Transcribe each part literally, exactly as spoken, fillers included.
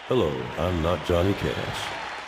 Hello, I'm not Johnny Cash.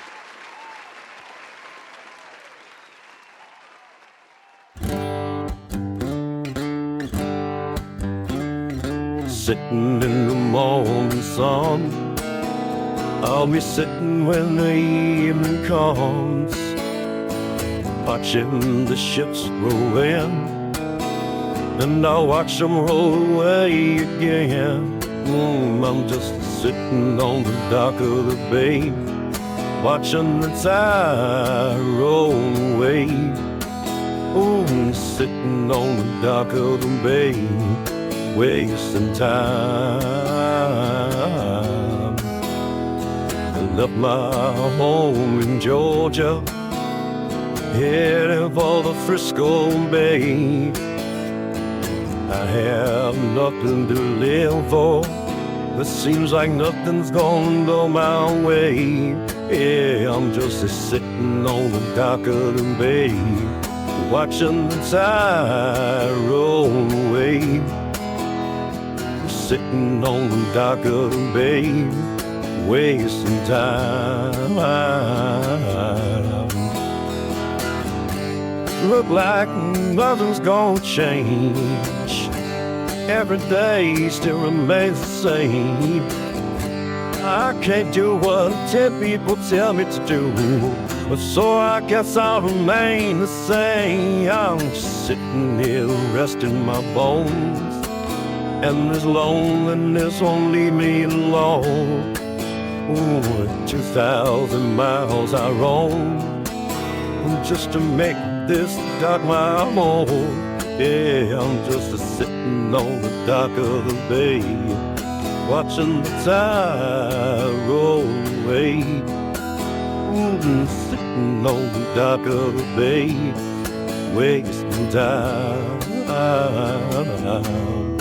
Sitting in the morning sun, I'll be sitting when the evening comes, watching the ships roll in, and I'll watch them roll away again. Mm, I'm just sitting on the dock of the bay, watching the tide roll away. Oh, sitting on the dock of the bay, wasting time. I left my home in Georgia, heading for the Frisco Bay. I have nothing to live for, it seems like nothing's gonna go my way. Yeah, I'm just sitting on the dock of the bay, watching the tide roll away. Sitting on the dock of the bay, wasting time. Look like nothing's gonna change, every day still remains the same. I can't do what ten people tell me to do, but so I guess I'll remain the same. I'm just sitting here resting my bones, and this loneliness won't leave me alone. Ooh, two thousand miles I roam, just to make this dock my home. Yeah, I'm just a sitting on the dock of the bay, watching the tide roll away. Ooh, sitting on the dock of the bay, wasting time.